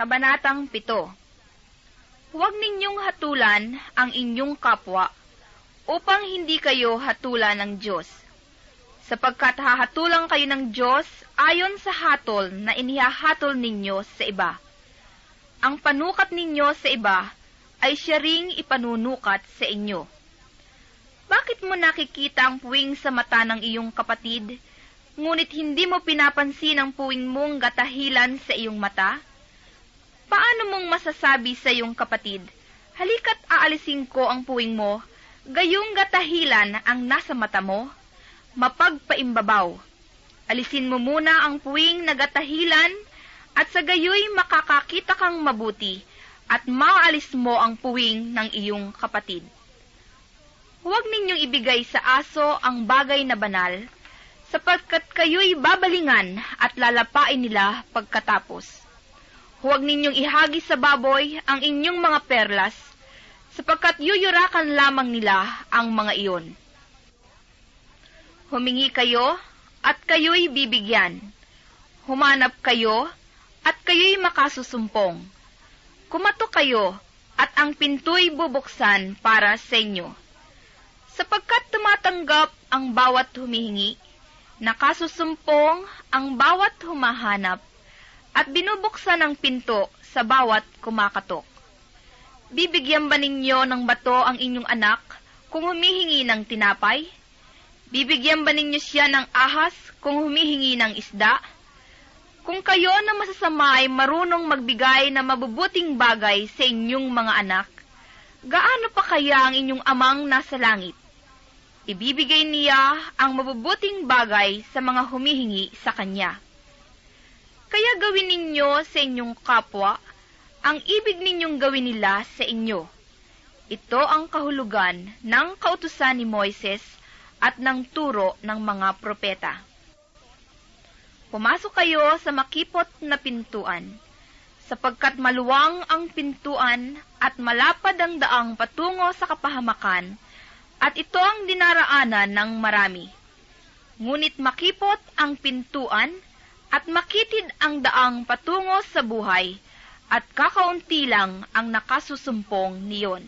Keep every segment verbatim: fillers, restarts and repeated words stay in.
Kabanatang pito. Huwag ninyong hatulan ang inyong kapwa upang hindi kayo hatulan ng Diyos. Sapagkat hahatulang kayo ng Diyos ayon sa hatol na inihahatol ninyo sa iba. Ang panukat ninyo sa iba ay siya ring ipanunukat sa inyo. Bakit mo nakikita ang puwing sa mata ng iyong kapatid, ngunit hindi mo pinapansin ang puwing mong gatahilan sa iyong mata? Paano mong masasabi sa iyong kapatid, halika't aalisin ko ang puwing mo, gayong gatahilan ang nasa mata mo? Mapagpaimbabaw. Alisin mo muna ang puwing na gatahilan, at sa gayoy makakakita kang mabuti, at maalis mo ang puwing ng iyong kapatid. Huwag ninyong ibigay sa aso ang bagay na banal, sapagkat kayo'y babalingan at lalapain nila pagkatapos. Huwag ninyong ihagi sa baboy ang inyong mga perlas, sapagkat yuyurakan lamang nila ang mga iyon. Humingi kayo, at kayo'y bibigyan. Humanap kayo, at kayo'y makasusumpong. Kumatok kayo, at ang pinto'y bubuksan para sa inyo. Sapagkat tumatanggap ang bawat humihingi, nakasusumpong ang bawat humahanap, at binubuksan ang pinto sa bawat kumakatok. Bibigyan ba ninyo ng bato ang inyong anak kung humihingi ng tinapay? Bibigyan ba ninyo siya ng ahas kung humihingi ng isda? Kung kayo na masasama ay marunong magbigay ng mabubuting bagay sa inyong mga anak, gaano pa kaya ang inyong amang nasa langit? Ibibigay niya ang mabubuting bagay sa mga humihingi sa kanya. Kaya gawin ninyo sa inyong kapwa ang ibig ninyong gawin nila sa inyo. Ito ang kahulugan ng kautusan ni Moises at ng turo ng mga propeta. Pumasok kayo sa makipot na pintuan, sapagkat maluwang ang pintuan at malapad ang daang patungo sa kapahamakan, at ito ang dinaraanan ng marami. Ngunit makipot ang pintuan at makitid ang daang patungo sa buhay, at kakaunti lang ang nakasusumpong niyon.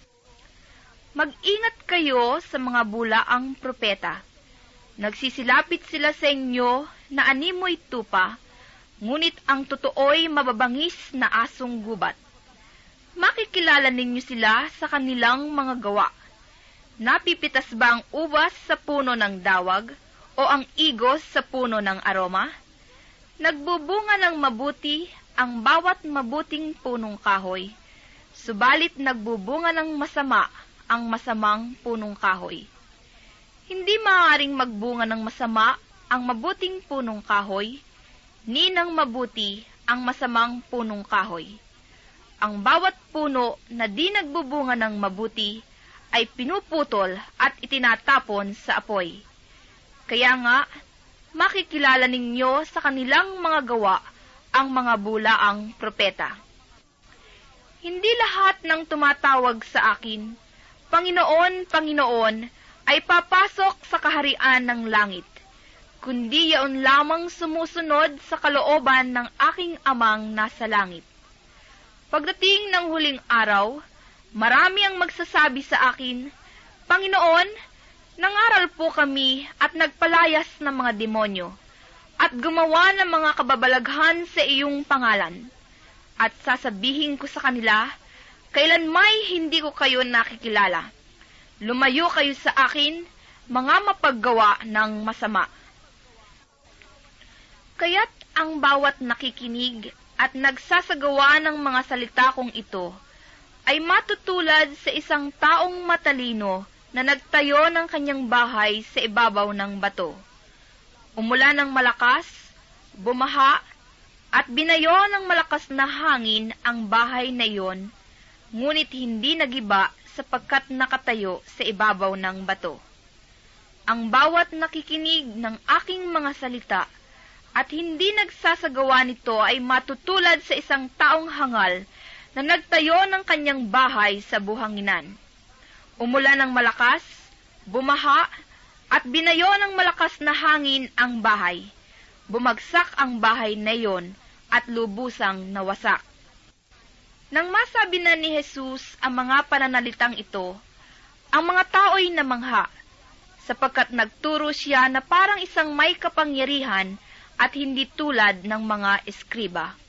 Mag-ingat kayo sa mga bulaang propeta. Nagsisilapit sila sa inyo na animoy tupa, ngunit ang totoo'y mababangis na asong gubat. Makikilala ninyo sila sa kanilang mga gawa. Napipitas ba ang ubas sa puno ng dawag, o ang igos sa puno ng aroma? Nagbubunga ng mabuti ang bawat mabuting punong kahoy, subalit nagbubunga ng masama ang masamang punong kahoy. Hindi maaaring magbunga ng masama ang mabuting punong kahoy, ni ng mabuti ang masamang punong kahoy. Ang bawat puno na di nagbubunga ng mabuti ay pinuputol at itinatapon sa apoy. Kaya nga, makikilala ninyo sa kanilang mga gawa ang mga bulaang propeta. Hindi lahat ng tumatawag sa akin, Panginoon, Panginoon, ay papasok sa kaharian ng langit, kundi yaon lamang sumusunod sa kalooban ng aking amang nasa langit. Pagdating ng huling araw, marami ang magsasabi sa akin, Panginoon, nangaral po kami at nagpalayas ng mga demonyo, at gumawa ng mga kababalaghan sa iyong pangalan. At sasabihin ko sa kanila, kailan may hindi ko kayo nakikilala. Lumayo kayo sa akin, mga mapaggawa ng masama. Kaya't ang bawat nakikinig at nagsasagawa ng mga salita kong ito ay matutulad sa isang taong matalino na nagtayo ng kanyang bahay sa ibabaw ng bato. Umulan ng malakas, bumaha, at binayo ng malakas na hangin ang bahay na iyon, ngunit hindi nagiba sapagkat nakatayo sa ibabaw ng bato. Ang bawat nakikinig ng aking mga salita at hindi nagsasagawa nito ay matutulad sa isang taong hangal na nagtayo ng kanyang bahay sa buhanginan. Umulan ng malakas, bumaha, at binayo ng malakas na hangin ang bahay. Bumagsak ang bahay na iyon at lubusang nawasak. Nang masabi na ni Jesus ang mga pananalitang ito, ang mga tao'y namangha, sapagkat nagturo siya na parang isang may kapangyarihan at hindi tulad ng mga eskriba.